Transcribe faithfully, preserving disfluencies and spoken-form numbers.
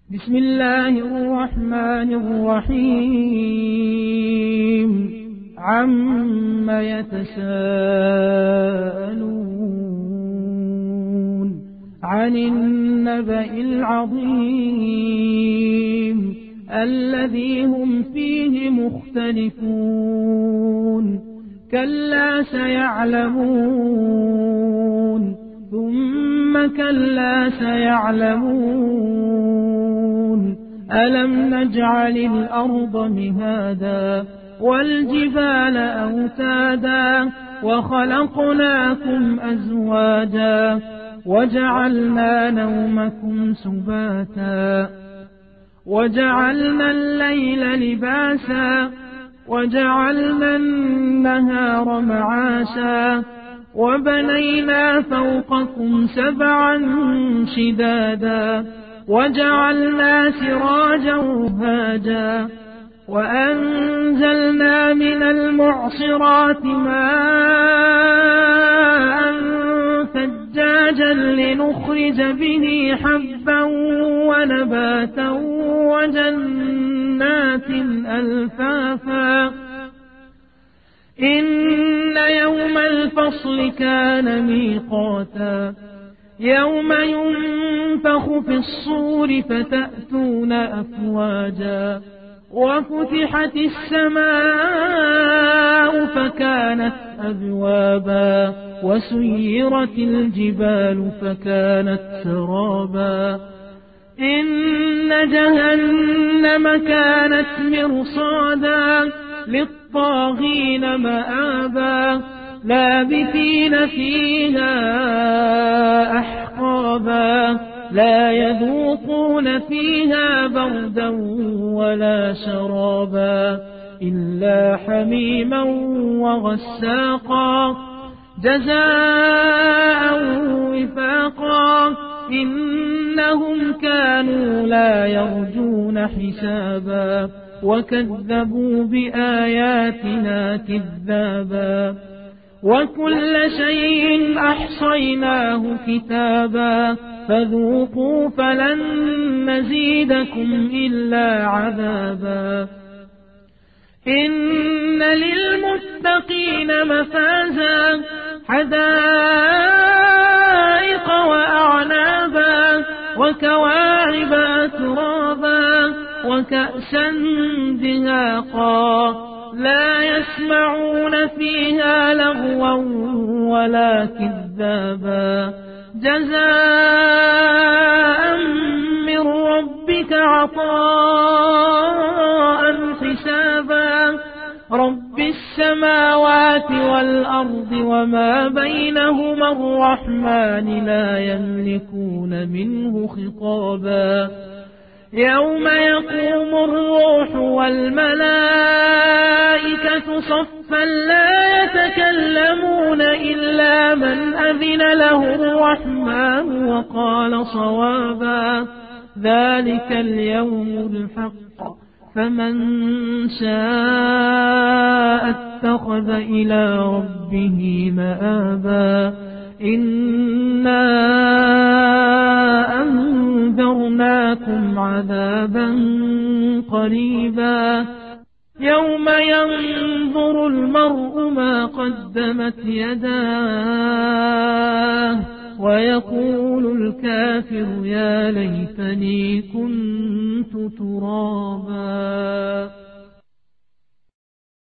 بسم الله الرحمن الرحيم عم يتساءلون عن النبأ العظيم الذي هم فيه مختلفون كلا سيعلمون ثم كلا سيعلمون ألم نجعل الأرض مهادا والجبال أوتادا وخلقناكم أزواجا وجعلنا نومكم سباتا وجعلنا الليل لباسا وجعلنا النهار معاشا وبنينا فوقكم سبعا شدادا وجعلنا سراجا وهاجا وأنزلنا من المعصرات ماء ثجاجا لنخرج به حبا ونباتا وجنات ألفافا إن يوم الفصل كان ميقاتا يوم ينفخ في الصور فتأتون أفواجا وفتحت السماء فكانت أبوابا وسيرت الجبال فكانت سرابا إن جهنم كانت مرصادا للطاغين مآبا لابثين فيها أحقابا لا يذوقون فيها بردا ولا شرابا إلا حميما وغساقا جزاء وفاقا إنهم كانوا لا يرجون حسابا وكذبوا بآياتنا كذابا وكل شيء أحصيناه كتابا فذوقوا فلن نزيدكم إلا عذابا إن للمتقين مفازا حدائق وأعنابا وكواعب أترابا وكأسا دهاقا لا يسمعون فيها لغوا ولا كذابا جزاء من ربك عطاء حسابا رب السماوات والأرض وما بينهما الرحمن لا يملكون منه خطابا يوم يقوم الروح والملائكة صفا لا يتكلمون إلا من أذن له الرحمن وقال صوابا ذلك اليوم الحق فمن شاء اتخذ إلى ربه مآبا إنا أنذرناكم عذابا قريبا يوم ينظر المرء ما قدمت يداه ويقول الكافر يا ليتني كنت ترابا.